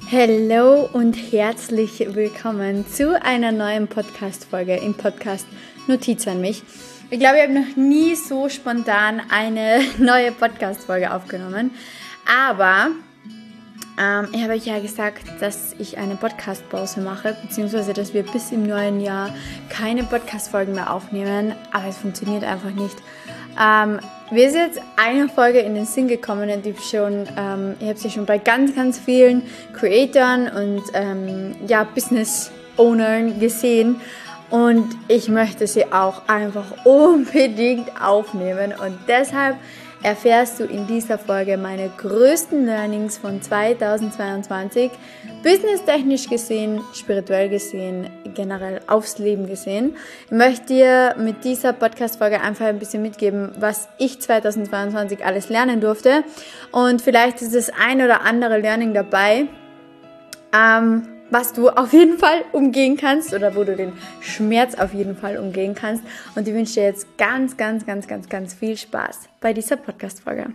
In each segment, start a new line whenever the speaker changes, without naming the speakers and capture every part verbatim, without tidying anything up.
Hallo und herzlich willkommen zu einer neuen Podcast-Folge im Podcast Notiz an mich. Ich glaube, ich habe noch nie so spontan eine neue Podcast-Folge aufgenommen, aber ähm, ich habe euch ja gesagt, dass ich eine Podcast-Pause mache, beziehungsweise dass wir bis im neuen Jahr keine Podcast-Folgen mehr aufnehmen, aber es funktioniert einfach nicht. Ähm, mir ist jetzt eine Folge in den Sinn gekommen und ich, schon, ähm, ich habe sie schon bei ganz, ganz vielen Creatoren und ähm, ja, Business-Ownern gesehen und ich möchte sie auch einfach unbedingt aufnehmen und deshalb erfährst du in dieser Folge meine größten Learnings von zweitausendzweiundzwanzig, businesstechnisch gesehen, spirituell gesehen, generell aufs Leben gesehen. Ich möchte dir mit dieser Podcast-Folge einfach ein bisschen mitgeben, was ich zweitausendzweiundzwanzig alles lernen durfte und vielleicht ist das ein oder andere Learning dabei, ähm, was du auf jeden Fall umgehen kannst oder wo du den Schmerz auf jeden Fall umgehen kannst. Und ich wünsche dir jetzt ganz, ganz, ganz, ganz, ganz viel Spaß bei dieser Podcast-Folge.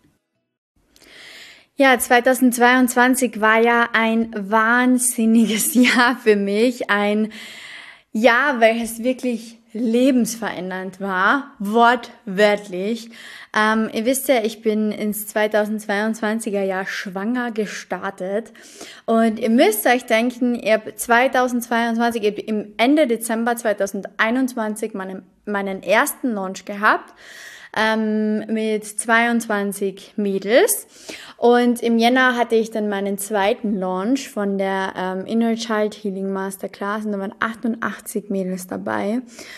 Ja, zweitausendzweiundzwanzig war ja ein wahnsinniges Jahr für mich. Ein Jahr, welches wirklich lebensverändernd war, wortwörtlich. Ähm, ihr wisst ja, ich bin ins zweitausendzweiundzwanziger Jahr schwanger gestartet und ihr müsst euch denken, ich habe zweitausendzweiundzwanzig, ich habe im Ende Dezember zweitausendeinundzwanzig meinen, meinen ersten Launch gehabt ähm, mit zweiundzwanzig Mädels und im Jänner hatte ich dann meinen zweiten Launch von der ähm, Inner Child Healing Masterclass und da waren achtundachtzig Mädels dabei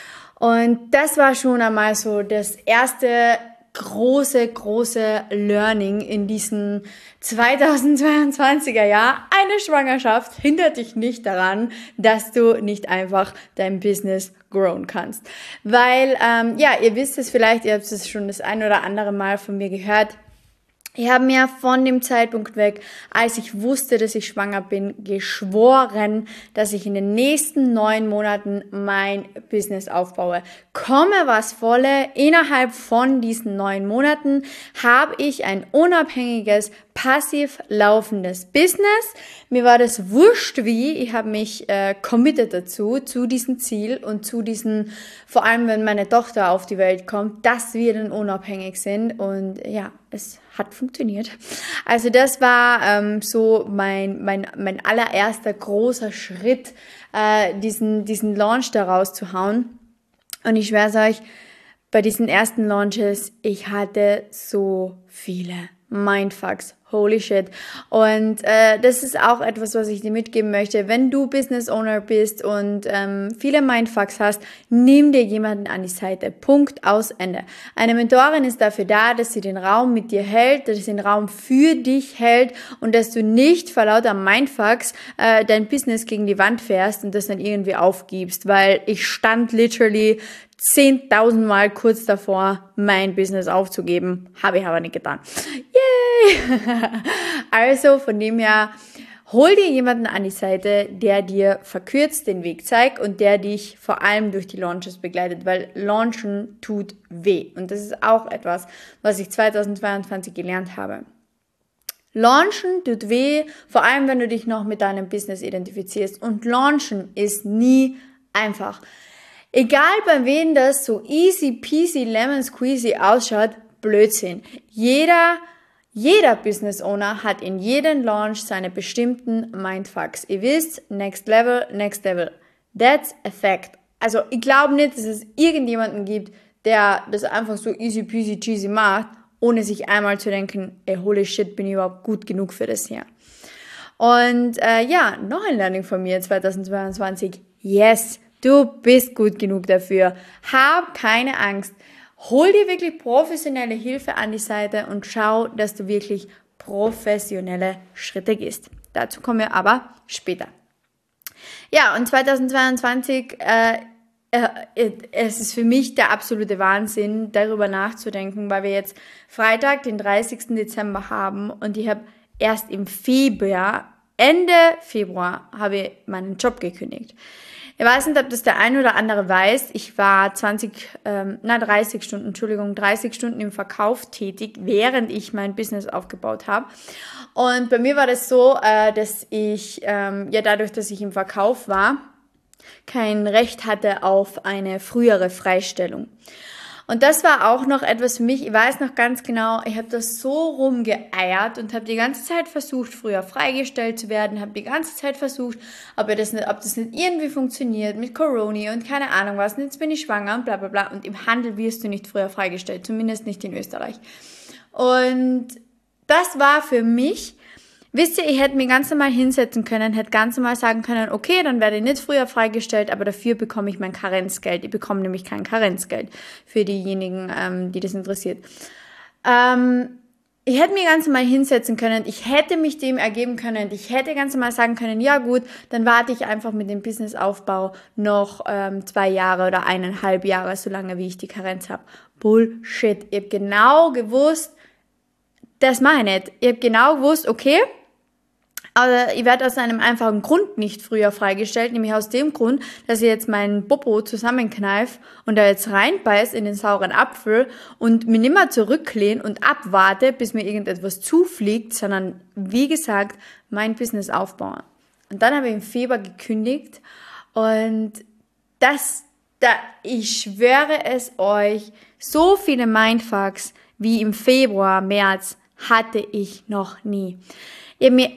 und das war schon einmal so das erste große, große Learning in diesem zweitausendzweiundzwanziger Jahr. Eine Schwangerschaft hindert dich nicht daran, dass du nicht einfach dein Business growen kannst. Weil, ähm, ja, ihr wisst es vielleicht, ihr habt es schon das ein oder andere Mal von mir gehört, ich habe mir von dem Zeitpunkt weg, als ich wusste, dass ich schwanger bin, geschworen, dass ich in den nächsten neun Monaten mein Business aufbaue. Komme was wolle, innerhalb von diesen neun Monaten habe ich ein unabhängiges, passiv laufendes Business. Mir war das wurscht wie, ich habe mich äh, committed dazu, zu diesem Ziel und zu diesem, vor allem wenn meine Tochter auf die Welt kommt, dass wir dann unabhängig sind und ja, es hat funktioniert. Also das war ähm, so mein, mein, mein allererster großer Schritt, äh, diesen, diesen Launch da rauszuhauen. Und ich schwöre es euch, bei diesen ersten Launches, ich hatte so viele Mindfucks. Holy shit. Und äh, das ist auch etwas, was ich dir mitgeben möchte. Wenn du Business Owner bist und ähm, viele Mindfucks hast, nimm dir jemanden an die Seite. Punkt, aus, Ende. Eine Mentorin ist dafür da, dass sie den Raum mit dir hält, dass sie den Raum für dich hält und dass du nicht vor lauter Mindfucks äh, dein Business gegen die Wand fährst und das dann irgendwie aufgibst, weil ich stand literally zehntausend Mal kurz davor, mein Business aufzugeben. Habe ich aber nicht getan. Yay! Also von dem her, hol dir jemanden an die Seite, der dir verkürzt den Weg zeigt und der dich vor allem durch die Launches begleitet, weil Launchen tut weh. Und das ist auch etwas, was ich zweitausendzweiundzwanzig gelernt habe. Launchen tut weh, vor allem wenn du dich noch mit deinem Business identifizierst. Und Launchen ist nie einfach. Egal bei wem das so easy peasy lemon squeezy ausschaut, Blödsinn. Jeder, jeder Business Owner hat in jedem Launch seine bestimmten Mindfucks. Ihr wisst, next level, next level. That's a fact. Also ich glaube nicht, dass es irgendjemanden gibt, der das einfach so easy peasy cheesy macht, ohne sich einmal zu denken, ey, holy shit, bin ich überhaupt gut genug für das hier. Und äh, ja, noch ein Learning von mir zweitausendzweiundzwanzig. Yes, du bist gut genug dafür. Hab keine Angst. Hol dir wirklich professionelle Hilfe an die Seite und schau, dass du wirklich professionelle Schritte gehst. Dazu kommen wir aber später. Ja, und zweitausendzweiundzwanzig, äh, äh, es ist für mich der absolute Wahnsinn, darüber nachzudenken, weil wir jetzt Freitag, den dreißigsten Dezember haben und ich habe erst im Februar, Ende Februar, habe ich meinen Job gekündigt. Ich weiß nicht, ob das der ein oder andere weiß. Ich war zwanzig, ähm, na dreißig Stunden, Entschuldigung, dreißig Stunden im Verkauf tätig, während ich mein Business aufgebaut habe. Und bei mir war das so, äh, dass ich, ähm, ja dadurch, dass ich im Verkauf war, kein Recht hatte auf eine frühere Freistellung. Und das war auch noch etwas für mich, ich weiß noch ganz genau, ich habe das so rumgeeiert und habe die ganze Zeit versucht, früher freigestellt zu werden, habe die ganze Zeit versucht, ob das nicht, ob das nicht irgendwie funktioniert mit Corona und keine Ahnung was, und jetzt bin ich schwanger und bla bla bla. Und im Handel wirst du nicht früher freigestellt, zumindest nicht in Österreich. Und das war für mich, wisst ihr, ich hätte mich ganz normal hinsetzen können, hätte ganz normal sagen können, okay, dann werde ich nicht früher freigestellt, aber dafür bekomme ich mein Karenzgeld. Ich bekomme nämlich kein Karenzgeld für diejenigen, ähm, die das interessiert. Ähm, ich hätte mich ganz normal hinsetzen können, ich hätte mich dem ergeben können, ich hätte ganz normal sagen können, ja gut, dann warte ich einfach mit dem Businessaufbau noch ähm, zwei Jahre oder eineinhalb Jahre, so lange wie ich die Karenz habe. Bullshit. Ich habe genau gewusst, das mache ich nicht. Ich habe genau gewusst, okay, aber ich werde aus einem einfachen Grund nicht früher freigestellt, nämlich aus dem Grund, dass ich jetzt meinen Popo zusammenkneife und da jetzt reinbeiß in den sauren Apfel und mich nicht mehr zurücklehne und abwarte, bis mir irgendetwas zufliegt, sondern wie gesagt, mein Business aufbauen. Und dann habe ich im Februar gekündigt und das, da, ich schwöre es euch, so viele Mindfucks wie im Februar, März hatte ich noch nie. Ich habe mir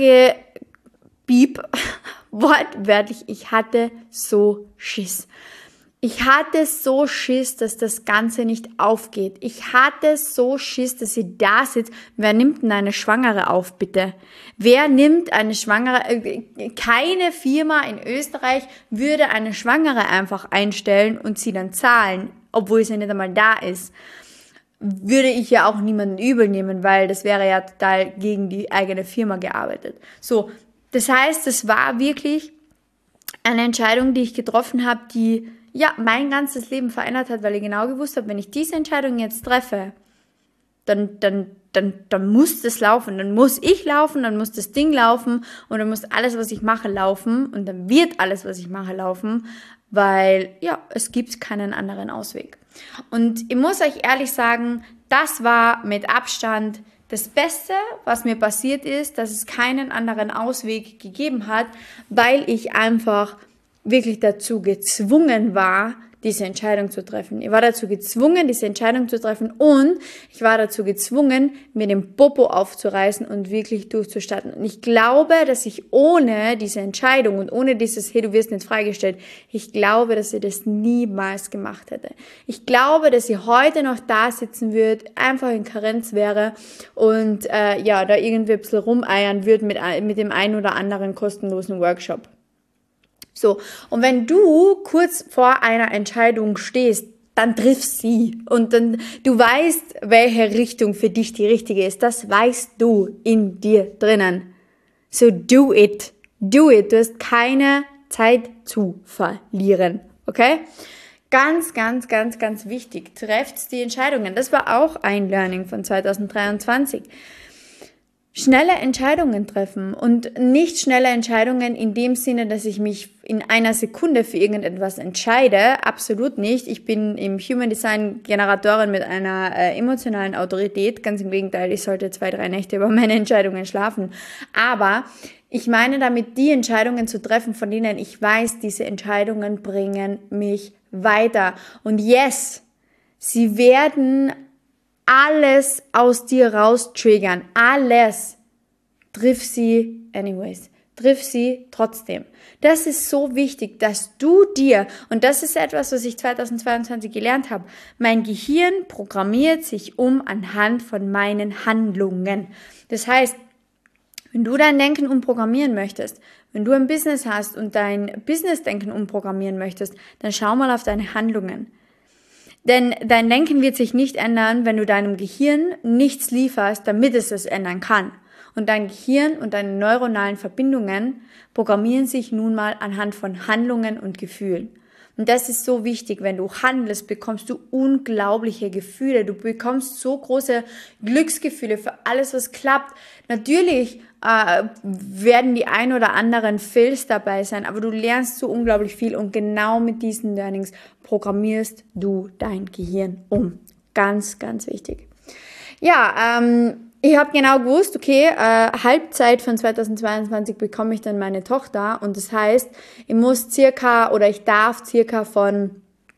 angebieb, wortwörtlich, ich hatte so Schiss. Ich hatte so Schiss, dass das Ganze nicht aufgeht. Ich hatte so Schiss, dass sie da sitzt. Wer nimmt denn eine Schwangere auf, bitte? Wer nimmt eine Schwangere? Keine Firma in Österreich würde eine Schwangere einfach einstellen und sie dann zahlen, obwohl sie nicht einmal da ist. Würde ich ja auch niemanden übel nehmen, weil das wäre ja total gegen die eigene Firma gearbeitet. So, das heißt, es war wirklich eine Entscheidung, die ich getroffen habe, die ja mein ganzes Leben verändert hat, weil ich genau gewusst habe, wenn ich diese Entscheidung jetzt treffe, dann, dann, dann, dann muss das laufen, dann muss ich laufen, dann muss das Ding laufen und dann muss alles, was ich mache, laufen und dann wird alles, was ich mache, laufen, weil ja, es gibt keinen anderen Ausweg. Und ich muss euch ehrlich sagen, das war mit Abstand das Beste, was mir passiert ist, dass es keinen anderen Ausweg gegeben hat, weil ich einfach wirklich dazu gezwungen war, diese Entscheidung zu treffen. Ich war dazu gezwungen, diese Entscheidung zu treffen und ich war dazu gezwungen, mir den Popo aufzureißen und wirklich durchzustarten. Und ich glaube, dass ich ohne diese Entscheidung und ohne dieses, hey, du wirst nicht freigestellt, ich glaube, dass ich das niemals gemacht hätte. Ich glaube, dass ich heute noch da sitzen würde, einfach in Karenz wäre und äh, ja, da irgendwie ein bisschen rumeiern würde mit, mit dem einen oder anderen kostenlosen Workshop. So, und wenn du kurz vor einer Entscheidung stehst, dann triff sie und dann du weißt, welche Richtung für dich die richtige ist. Das weißt du in dir drinnen. So do it, do it. Du hast keine Zeit zu verlieren, okay? Ganz, ganz, ganz, ganz wichtig. Trefft die Entscheidungen. Das war auch ein Learning von zwanzig dreiundzwanzig. Schnelle Entscheidungen treffen und nicht schnelle Entscheidungen in dem Sinne, dass ich mich in einer Sekunde für irgendetwas entscheide. Absolut nicht. Ich bin im Human Design Generatorin mit einer äh, emotionalen Autorität. Ganz im Gegenteil, ich sollte zwei, drei Nächte über meine Entscheidungen schlafen. Aber ich meine damit, die Entscheidungen zu treffen, von denen ich weiß, diese Entscheidungen bringen mich weiter. Und yes, sie werden alles aus dir raus triggern. Alles. Triff sie anyways. Triff sie trotzdem. Das ist so wichtig, dass du dir, und das ist etwas, was ich zweitausendzweiundzwanzig gelernt habe, mein Gehirn programmiert sich um anhand von meinen Handlungen. Das heißt, wenn du dein Denken umprogrammieren möchtest, wenn du ein Business hast und dein Business-Denken umprogrammieren möchtest, dann schau mal auf deine Handlungen. Denn dein Denken wird sich nicht ändern, wenn du deinem Gehirn nichts lieferst, damit es es ändern kann. Und dein Gehirn und deine neuronalen Verbindungen programmieren sich nun mal anhand von Handlungen und Gefühlen. Und das ist so wichtig. Wenn du handelst, bekommst du unglaubliche Gefühle. Du bekommst so große Glücksgefühle für alles, was klappt. Natürlich äh, werden die ein oder anderen Fails dabei sein, aber du lernst so unglaublich viel und genau mit diesen Learnings programmierst du dein Gehirn um. Ganz, ganz wichtig. Ja, ähm, ich habe genau gewusst, okay, äh, Halbzeit von zweitausendzweiundzwanzig bekomme ich dann meine Tochter und das heißt, ich muss circa oder ich darf circa von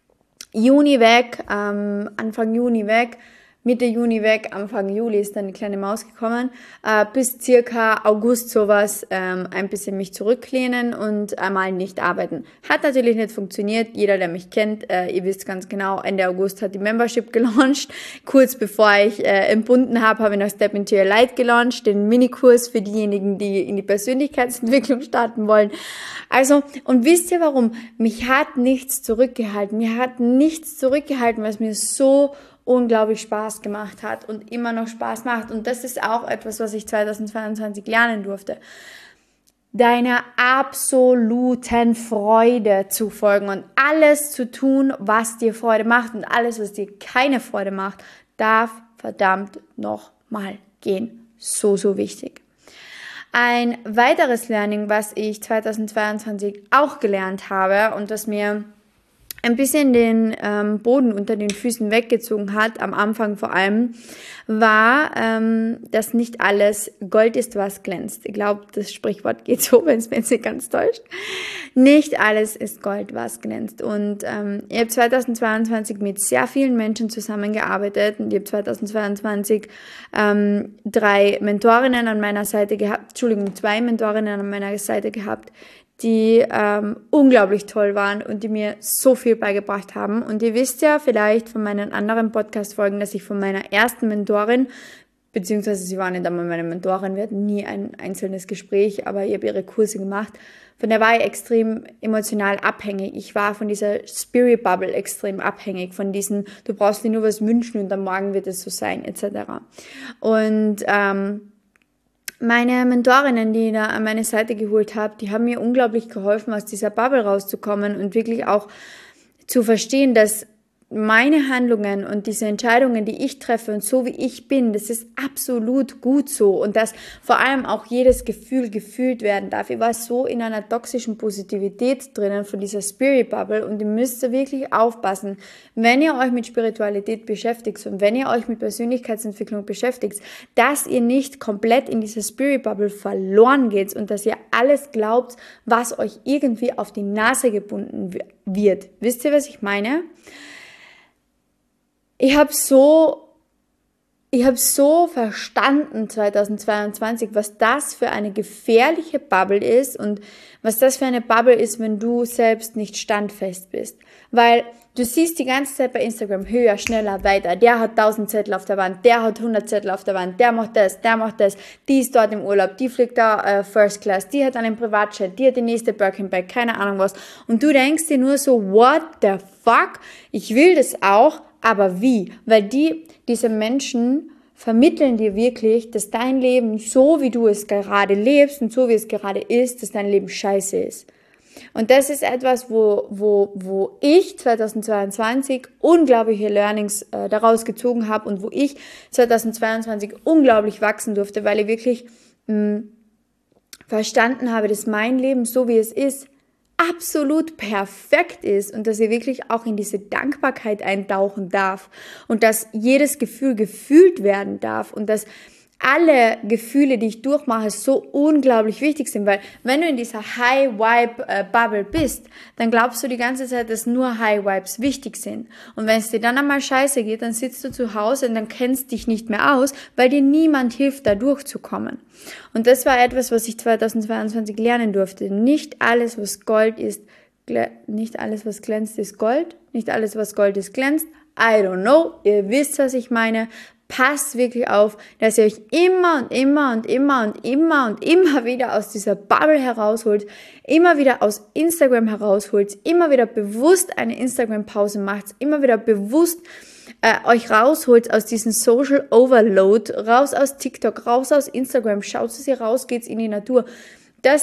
Juni weg, ähm, Anfang Juni weg, Mitte Juni weg, Anfang Juli ist dann die kleine Maus gekommen, äh, bis circa August sowas ähm, ein bisschen mich zurücklehnen und einmal nicht arbeiten. Hat natürlich nicht funktioniert, jeder, der mich kennt, äh, ihr wisst ganz genau, Ende August hat die Membership gelauncht. Kurz bevor ich äh, entbunden habe, habe ich noch Step into Your Light gelauncht, den Minikurs für diejenigen, die in die Persönlichkeitsentwicklung starten wollen. Also, und wisst ihr warum? Mich hat nichts zurückgehalten, mir hat nichts zurückgehalten, was mir so unglaublich Spaß gemacht hat und immer noch Spaß macht. Und das ist auch etwas, was ich zweitausendzweiundzwanzig lernen durfte. Deiner absoluten Freude zu folgen und alles zu tun, was dir Freude macht und alles, was dir keine Freude macht, darf verdammt noch mal gehen. So, so wichtig. Ein weiteres Learning, was ich zweitausendzweiundzwanzig auch gelernt habe und das mir ein bisschen den ähm, Boden unter den Füßen weggezogen hat, am Anfang vor allem, war, ähm, dass nicht alles Gold ist, was glänzt. Ich glaube, das Sprichwort geht so, wenn es mir jetzt nicht ganz täuscht. Nicht alles ist Gold, was glänzt. Und ähm, ich habe zweitausendzweiundzwanzig mit sehr vielen Menschen zusammengearbeitet und ich habe zweitausendzweiundzwanzig ähm, drei Mentorinnen an meiner Seite gehabt, Entschuldigung, zwei Mentorinnen an meiner Seite gehabt, die ähm, unglaublich toll waren und die mir so viel beigebracht haben. Und ihr wisst ja vielleicht von meinen anderen Podcast-Folgen, dass ich von meiner ersten Mentorin, beziehungsweise sie war nicht einmal meine Mentorin, wir hatten nie ein einzelnes Gespräch, aber ich habe ihre Kurse gemacht. Von der war ich extrem emotional abhängig. Ich war von dieser Spirit Bubble extrem abhängig, von diesen, du brauchst dir nur was wünschen und am Morgen wird es so sein, et cetera. Und ähm, meine Mentorinnen, die ich da an meine Seite geholt habe, die haben mir unglaublich geholfen, aus dieser Bubble rauszukommen und wirklich auch zu verstehen, dass meine Handlungen und diese Entscheidungen, die ich treffe und so wie ich bin, das ist absolut gut so und dass vor allem auch jedes Gefühl gefühlt werden darf. Ich war so in einer toxischen Positivität drinnen von dieser Spirit Bubble und ihr müsst wirklich aufpassen, wenn ihr euch mit Spiritualität beschäftigt und wenn ihr euch mit Persönlichkeitsentwicklung beschäftigt, dass ihr nicht komplett in dieser Spirit Bubble verloren geht und dass ihr alles glaubt, was euch irgendwie auf die Nase gebunden wird. Wisst ihr, was ich meine? Ich habe so, ich habe so verstanden zweitausendzweiundzwanzig, was das für eine gefährliche Bubble ist und was das für eine Bubble ist, wenn du selbst nicht standfest bist. Weil du siehst die ganze Zeit bei Instagram höher, schneller, weiter. Der hat tausend Zettel auf der Wand, der hat hundert Zettel auf der Wand, der macht das, der macht das, die ist dort im Urlaub, die fliegt da äh, First Class, die hat einen Privatjet, die hat die nächste Birkin-Bag, keine Ahnung was. Und du denkst dir nur so, what the fuck? Ich will das auch. Aber wie? Weil die, diese Menschen vermitteln dir wirklich, dass dein Leben so, wie du es gerade lebst und so, wie es gerade ist, dass dein Leben scheiße ist. Und das ist etwas, wo, wo, wo ich zweitausendzweiundzwanzig unglaubliche Learnings äh, daraus gezogen habe und wo ich zweitausendzweiundzwanzig unglaublich wachsen durfte, weil ich wirklich mh, verstanden habe, dass mein Leben, so wie es ist, absolut perfekt ist und dass ihr wirklich auch in diese Dankbarkeit eintauchen darf und dass jedes Gefühl gefühlt werden darf und dass alle Gefühle, die ich durchmache, so unglaublich wichtig sind, weil wenn du in dieser High-Vibe-Bubble bist, dann glaubst du die ganze Zeit, dass nur High-Vibes wichtig sind. Und wenn es dir dann einmal scheiße geht, dann sitzt du zu Hause und dann kennst dich nicht mehr aus, weil dir niemand hilft, da durchzukommen. Und das war etwas, was ich zweitausendzweiundzwanzig lernen durfte. Nicht alles, was Gold ist, nicht alles, was glänzt, ist Gold. Nicht alles, was Gold ist, glänzt. I don't know. Ihr wisst, was ich meine. Passt wirklich auf, dass ihr euch immer und immer und immer und immer und immer wieder aus dieser Bubble herausholt, immer wieder aus Instagram herausholt, immer wieder bewusst eine Instagram-Pause macht, immer wieder bewusst äh, euch rausholt aus diesem Social Overload, raus aus TikTok, raus aus Instagram, schaut, dass ihr rausgeht in die Natur. Das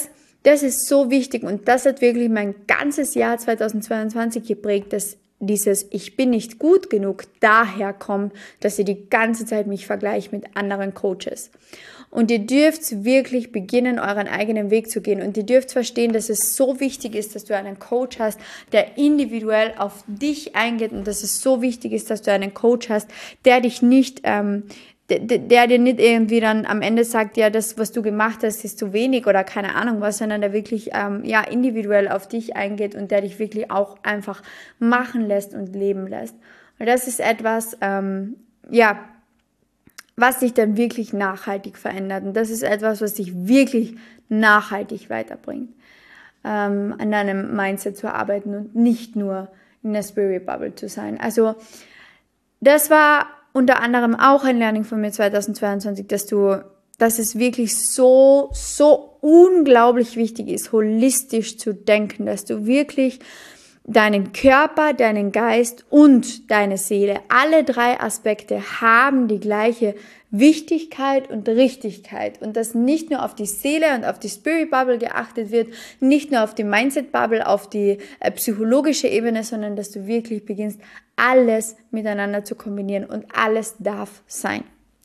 Das ist so wichtig und das hat wirklich mein ganzes Jahr zweitausendzweiundzwanzig geprägt, dass dieses Ich bin nicht gut genug daher kommt, dass ihr die ganze Zeit mich vergleicht mit anderen Coaches. Und ihr dürft wirklich beginnen, euren eigenen Weg zu gehen. Und ihr dürft verstehen, dass es so wichtig ist, dass du einen Coach hast, der individuell auf dich eingeht. Und dass es so wichtig ist, dass du einen Coach hast, der dich nicht, ähm, der, der dir nicht irgendwie dann am Ende sagt, ja, das, was du gemacht hast, ist zu wenig oder keine Ahnung was, sondern der wirklich, ähm, ja, individuell auf dich eingeht und der dich wirklich auch einfach machen lässt und leben lässt. Und das ist etwas, ähm, ja, was dich dann wirklich nachhaltig verändert. Und das ist etwas, was dich wirklich nachhaltig weiterbringt, ähm, an deinem Mindset zu arbeiten und nicht nur in der Spirit Bubble zu sein. Also das war unter anderem auch ein Learning von mir zweitausendzweiundzwanzig, dass du, dass es wirklich so, so unglaublich wichtig ist, holistisch zu denken, dass du wirklich deinen Körper, deinen Geist und deine Seele, alle drei Aspekte haben die gleiche Wichtigkeit und Richtigkeit und dass nicht nur auf die Seele und auf die Spirit Bubble geachtet wird, nicht nur auf die Mindset Bubble, auf die äh, psychologische Ebene, sondern dass du wirklich beginnst, alles miteinander zu kombinieren und alles darf sein.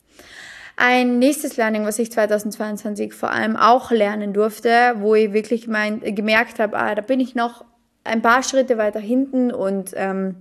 Ein nächstes Learning, was ich zweitausendzweiundzwanzig vor allem auch lernen durfte, wo ich wirklich mein, gemerkt habe, ah, da bin ich noch ein paar Schritte weiter hinten und ähm,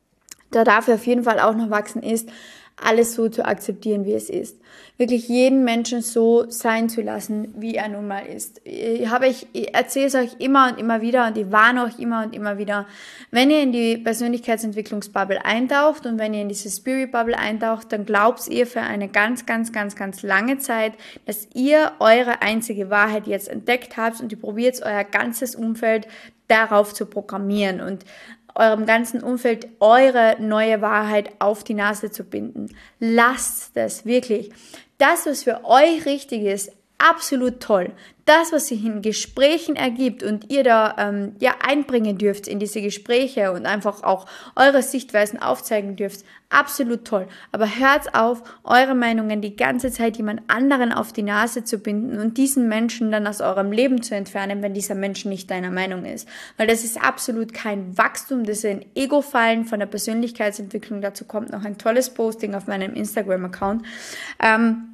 da darf er auf jeden Fall auch noch wachsen, ist, alles so zu akzeptieren, wie es ist. Wirklich jeden Menschen so sein zu lassen, wie er nun mal ist. Ich, habe ich, ich erzähle es euch immer und immer wieder und ich warne euch immer und immer wieder, wenn ihr in die Persönlichkeitsentwicklungsbubble eintaucht und wenn ihr in diese Spirit Bubble eintaucht, dann glaubt ihr für eine ganz, ganz, ganz, ganz lange Zeit, dass ihr eure einzige Wahrheit jetzt entdeckt habt und ihr probiert euer ganzes Umfeld darauf zu programmieren und eurem ganzen Umfeld eure neue Wahrheit auf die Nase zu binden. Lasst das wirklich. Das, was für euch richtig ist, absolut toll. Das, was sich in Gesprächen ergibt und ihr da ähm, ja einbringen dürft in diese Gespräche und einfach auch eure Sichtweisen aufzeigen dürft, absolut toll. Aber hört auf, eure Meinungen die ganze Zeit jemand anderen auf die Nase zu binden und diesen Menschen dann aus eurem Leben zu entfernen, wenn dieser Mensch nicht deiner Meinung ist. Weil das ist absolut kein Wachstum, das ist ein Ego-Fallen von der Persönlichkeitsentwicklung. Dazu kommt noch ein tolles Posting auf meinem Instagram-Account. Ähm,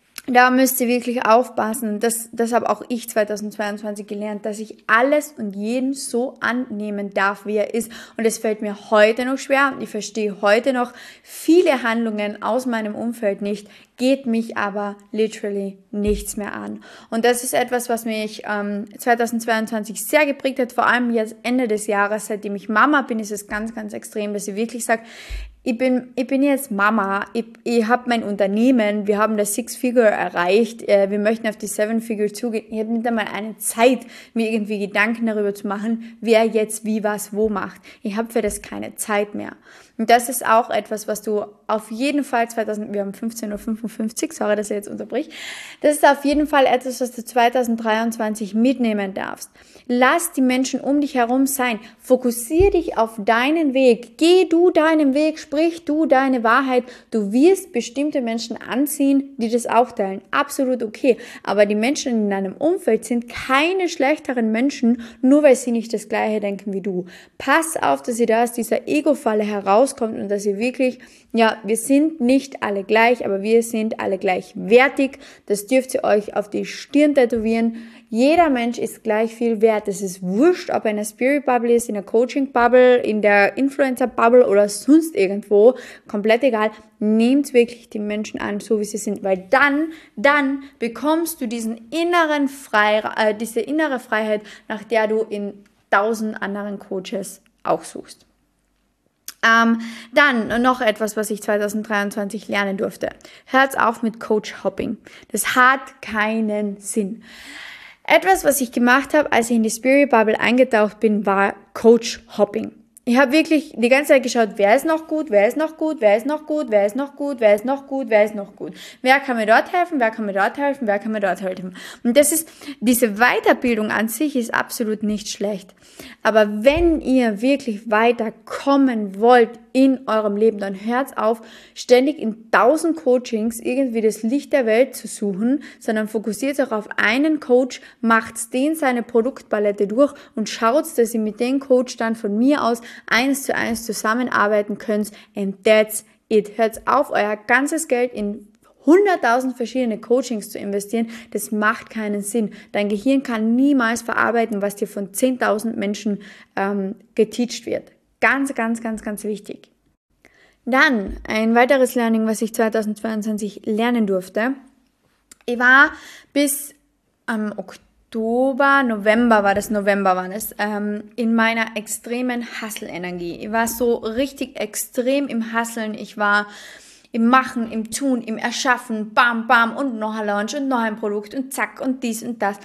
Da müsst ihr wirklich aufpassen. Das, das habe auch ich zweitausendzweiundzwanzig gelernt, dass ich alles und jeden so annehmen darf, wie er ist. Und es fällt mir heute noch schwer. Ich verstehe heute noch viele Handlungen aus meinem Umfeld nicht, geht mich aber literally nichts mehr an. Und das ist etwas, was mich ähm, zweitausendzweiundzwanzig sehr geprägt hat. Vor allem jetzt Ende des Jahres, seitdem ich Mama bin, ist es ganz, ganz extrem, dass ich wirklich sage, Ich bin, ich bin jetzt Mama, ich, ich habe mein Unternehmen, wir haben das Six-Figure erreicht, äh, wir möchten auf die Seven-Figure zugehen. Ich habe nicht einmal eine Zeit, mir irgendwie Gedanken darüber zu machen, wer jetzt wie was wo macht. Ich habe für das keine Zeit mehr. Und das ist auch etwas, was du auf jeden Fall zweitausend, wir haben fünfzehn Uhr fünfundfünfzig, sorry, dass ich jetzt unterbrich. Das ist auf jeden Fall etwas, was du zweitausenddreiundzwanzig mitnehmen darfst. Lass die Menschen um dich herum sein. Fokussiere dich auf deinen Weg. Geh du deinen Weg, sprich du deine Wahrheit. Du wirst bestimmte Menschen anziehen, die das auch teilen. Absolut okay. Aber die Menschen in deinem Umfeld sind keine schlechteren Menschen, nur weil sie nicht das Gleiche denken wie du. Pass auf, dass ihr da aus dieser Ego-Falle herauskommt und dass ihr wirklich, ja, wir sind nicht alle gleich, aber wir sind alle gleichwertig. Das dürft ihr euch auf die Stirn tätowieren. Jeder Mensch ist gleich viel wert. Es ist wurscht, ob er in der Spirit Bubble ist, in der Coaching Bubble, in der Influencer Bubble oder sonst irgendwo. Komplett egal. Nehmt wirklich die Menschen an, so wie sie sind, weil dann, dann bekommst du diesen inneren Frei, äh, diese innere Freiheit, nach der du in tausend anderen Coaches auch suchst. Ähm, dann noch etwas, was ich zweitausenddreiundzwanzig lernen durfte. Hört auf mit Coach-Hopping. Das hat keinen Sinn. Etwas, was ich gemacht habe, als ich in die Spirit Bubble eingetaucht bin, war Coach-Hopping. ich habe wirklich die ganze Zeit geschaut, wer ist noch gut, wer ist noch gut, wer ist noch gut, wer ist noch gut, wer ist noch gut, wer ist noch gut. Wer kann mir dort helfen, wer kann mir dort helfen, wer kann mir dort helfen. Und das ist, diese Weiterbildung an sich ist absolut nicht schlecht. Aber wenn ihr wirklich weiterkommen wollt in eurem Leben, dann hört auf, ständig in tausend Coachings irgendwie das Licht der Welt zu suchen, sondern fokussiert euch auf einen Coach, macht den seine Produktpalette durch und schaut, dass ihr mit dem Coach dann von mir aus eins zu eins zusammenarbeiten könnt, and that's it. Hört auf, euer ganzes Geld in hunderttausend verschiedene Coachings zu investieren, das macht keinen Sinn. Dein Gehirn kann niemals verarbeiten, was dir von zehntausend Menschen ähm, geteacht wird. Ganz, ganz, ganz, ganz wichtig. Dann ein weiteres Learning, was ich zweitausendzweiundzwanzig lernen durfte. Ich war bis am Oktober, November war das, November war das, ähm, in meiner extremen Hustle-Energie. Ich war so richtig extrem im Hustlen. Ich war im Machen, im Tun, im Erschaffen, bam, bam und noch ein Launch und noch ein Produkt und zack und dies und das.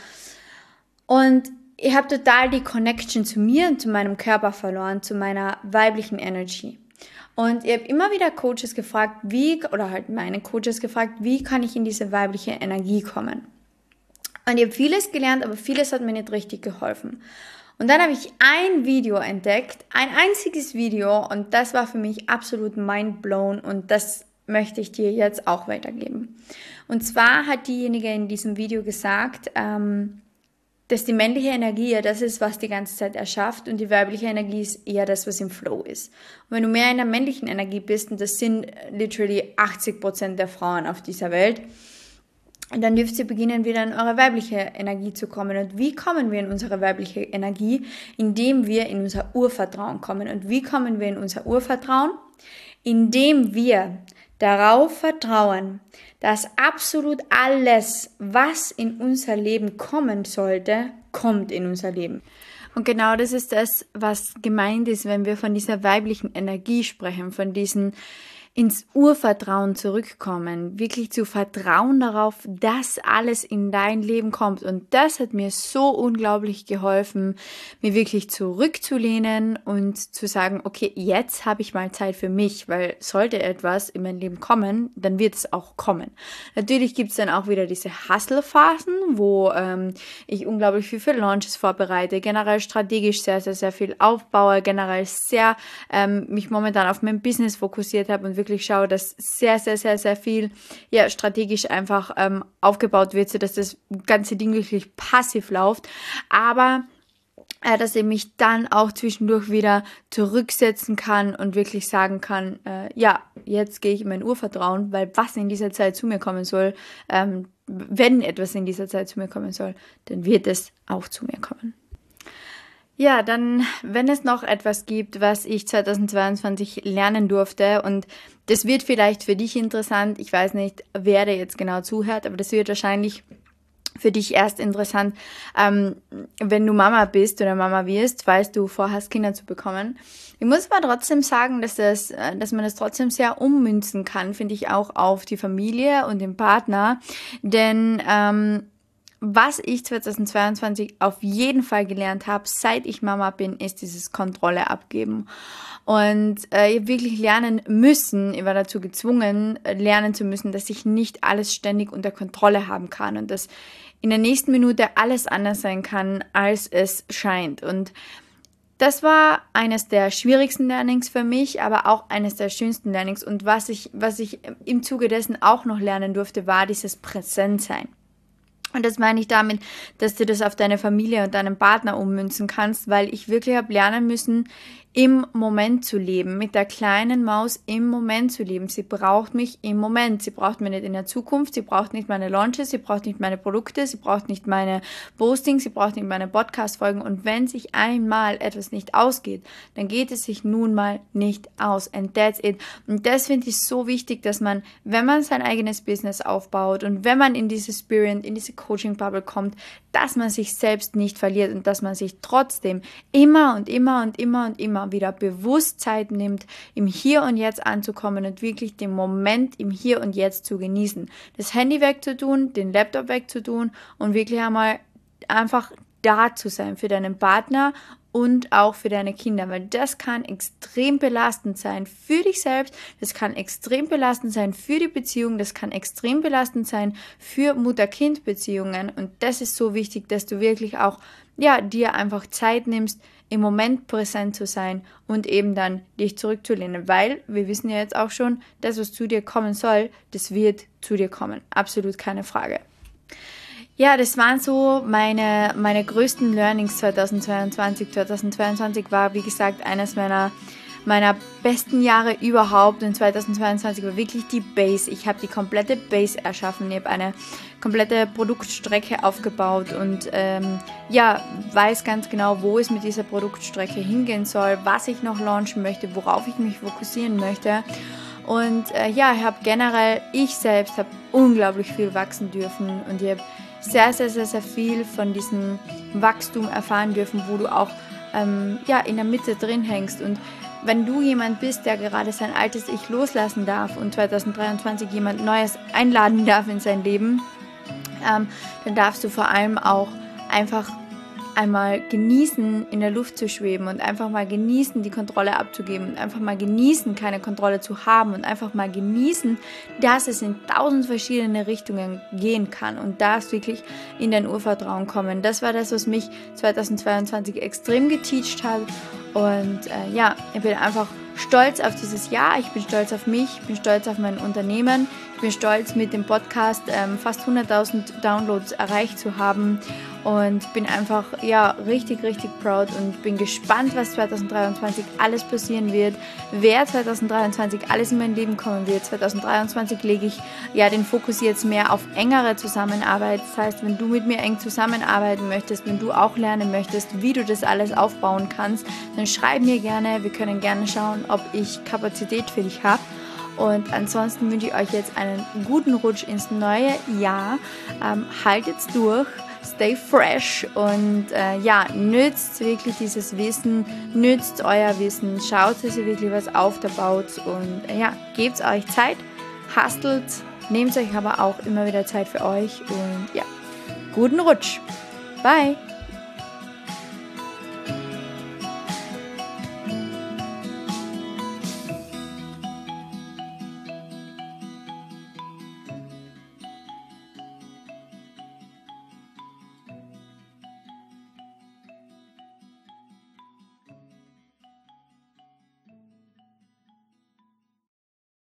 Und ich habe total die Connection zu mir und zu meinem Körper verloren, zu meiner weiblichen Energy. Und ich habe immer wieder Coaches gefragt, wie, oder halt meine Coaches gefragt, wie kann ich in diese weibliche Energie kommen? Und ich habe vieles gelernt, aber vieles hat mir nicht richtig geholfen. Und dann habe ich ein Video entdeckt, ein einziges Video, und das war für mich absolut mindblown, und das möchte ich dir jetzt auch weitergeben. Und zwar hat diejenige in diesem Video gesagt, ähm, dass die männliche Energie ja das ist, was die ganze Zeit erschafft, und die weibliche Energie ist eher das, was im Flow ist. Und wenn du mehr in der männlichen Energie bist, und das sind literally achtzig Prozent der Frauen auf dieser Welt, dann dürft ihr beginnen, wieder in eure weibliche Energie zu kommen. Und wie kommen wir in unsere weibliche Energie? Indem wir in unser Urvertrauen kommen. Und wie kommen wir in unser Urvertrauen? Indem wir darauf vertrauen, dass absolut alles, was in unser Leben kommen sollte, kommt in unser Leben. Und genau das ist das, was gemeint ist, wenn wir von dieser weiblichen Energie sprechen, von diesen ins Urvertrauen zurückkommen, wirklich zu vertrauen darauf, dass alles in dein Leben kommt. Und das hat mir so unglaublich geholfen, mir wirklich zurückzulehnen und zu sagen, okay, jetzt habe ich mal Zeit für mich, weil sollte etwas in mein Leben kommen, dann wird es auch kommen. Natürlich gibt es dann auch wieder diese Hustle-Phasen, wo ähm, ich unglaublich viel für Launches vorbereite, generell strategisch sehr, sehr, sehr viel aufbaue, generell sehr ähm, mich momentan auf mein Business fokussiert habe und wirklich wirklich schaue, dass sehr, sehr, sehr, sehr viel ja, strategisch einfach ähm, aufgebaut wird, sodass das ganze Ding wirklich passiv läuft. Aber äh, dass ich mich dann auch zwischendurch wieder zurücksetzen kann und wirklich sagen kann, äh, ja, jetzt gehe ich in mein Urvertrauen, weil was in dieser Zeit zu mir kommen soll, ähm, wenn etwas in dieser Zeit zu mir kommen soll, dann wird es auch zu mir kommen. Ja, dann, wenn es noch etwas gibt, was ich zweitausendzweiundzwanzig lernen durfte, und das wird vielleicht für dich interessant, ich weiß nicht, wer da jetzt genau zuhört, aber das wird wahrscheinlich für dich erst interessant, ähm, wenn du Mama bist oder Mama wirst, falls du vorhast, Kinder zu bekommen. Ich muss aber trotzdem sagen, dass, das, dass man das trotzdem sehr ummünzen kann, finde ich, auch auf die Familie und den Partner, denn ähm, was ich zweitausendzweiundzwanzig auf jeden Fall gelernt habe, seit ich Mama bin, ist dieses Kontrolle abgeben. Und äh, ich habe wirklich lernen müssen, ich war dazu gezwungen, lernen zu müssen, dass ich nicht alles ständig unter Kontrolle haben kann und dass in der nächsten Minute alles anders sein kann, als es scheint. Und das war eines der schwierigsten Learnings für mich, aber auch eines der schönsten Learnings. Und was ich, was ich im Zuge dessen auch noch lernen durfte, war dieses Präsentsein. Und das meine ich damit, dass du das auf deine Familie und deinen Partner ummünzen kannst, weil ich wirklich habe lernen müssen, im Moment zu leben, mit der kleinen Maus im Moment zu leben. Sie braucht mich im Moment. Sie braucht mich nicht in der Zukunft. Sie braucht nicht meine Launches. Sie braucht nicht meine Produkte. Sie braucht nicht meine Postings. Sie braucht nicht meine Podcast-Folgen. Und wenn sich einmal etwas nicht ausgeht, dann geht es sich nun mal nicht aus. And that's it. Und das finde ich so wichtig, dass man, wenn man sein eigenes Business aufbaut und wenn man in diese Spirit, in diese Coaching-Bubble kommt, dass man sich selbst nicht verliert und dass man sich trotzdem immer und immer und immer und immer wieder bewusst Zeit nimmt, im Hier und Jetzt anzukommen und wirklich den Moment im Hier und Jetzt zu genießen. Das Handy wegzutun, den Laptop wegzutun und wirklich einmal einfach da zu sein für deinen Partner und auch für deine Kinder, weil das kann extrem belastend sein für dich selbst, das kann extrem belastend sein für die Beziehung, das kann extrem belastend sein für Mutter-Kind-Beziehungen und das ist so wichtig, dass du wirklich auch, ja, dir einfach Zeit nimmst, im Moment präsent zu sein und eben dann dich zurückzulehnen, weil wir wissen ja jetzt auch schon, das, was zu dir kommen soll, das wird zu dir kommen. Absolut keine Frage. Ja, das waren so meine, meine größten Learnings zweitausendzweiundzwanzig. zweitausendzweiundzwanzig war, wie gesagt, eines meiner, meiner besten Jahre überhaupt und zweitausendzweiundzwanzig war wirklich die Base. Ich habe die komplette Base erschaffen. Ich habe eine komplette Produktstrecke aufgebaut und ähm, ja, weiß ganz genau, wo es mit dieser Produktstrecke hingehen soll, was ich noch launchen möchte, worauf ich mich fokussieren möchte. Und äh, ja, ich habe generell, ich selbst habe unglaublich viel wachsen dürfen und ich habe sehr, sehr, sehr, sehr viel von diesem Wachstum erfahren dürfen, wo du auch ähm, ja, in der Mitte drin hängst. Und wenn du jemand bist, der gerade sein altes Ich loslassen darf und zweitausenddreiundzwanzig jemand Neues einladen darf in sein Leben, ähm, dann darfst du vor allem auch einfach einmal genießen, in der Luft zu schweben und einfach mal genießen, die Kontrolle abzugeben und einfach mal genießen, keine Kontrolle zu haben und einfach mal genießen, dass es in tausend verschiedene Richtungen gehen kann und darfst wirklich in dein Urvertrauen kommen. Das war das, was mich zweitausendzweiundzwanzig extrem geteacht hat und äh, ja, ich bin einfach stolz auf dieses Jahr, ich bin stolz auf mich, ich bin stolz auf mein Unternehmen, ich bin stolz mit dem Podcast ähm, fast hunderttausend Downloads erreicht zu haben und bin einfach ja richtig, richtig proud und bin gespannt, was zweitausenddreiundzwanzig alles passieren wird, wer zweitausenddreiundzwanzig alles in mein Leben kommen wird. zweitausenddreiundzwanzig lege ich ja den Fokus jetzt mehr auf engere Zusammenarbeit. Das heißt, wenn du mit mir eng zusammenarbeiten möchtest, wenn du auch lernen möchtest, wie du das alles aufbauen kannst, dann schreib mir gerne. Wir können gerne schauen, ob ich Kapazität für dich habe. Und ansonsten wünsche ich euch jetzt einen guten Rutsch ins neue Jahr. Ähm, haltet's durch. Stay fresh und äh, ja, nützt wirklich dieses Wissen, nützt euer Wissen, schaut, dass ihr wirklich was aufbaut und äh, ja, gebt euch Zeit, hustelt, nehmt euch aber auch immer wieder Zeit für euch und ja, guten Rutsch. Bye!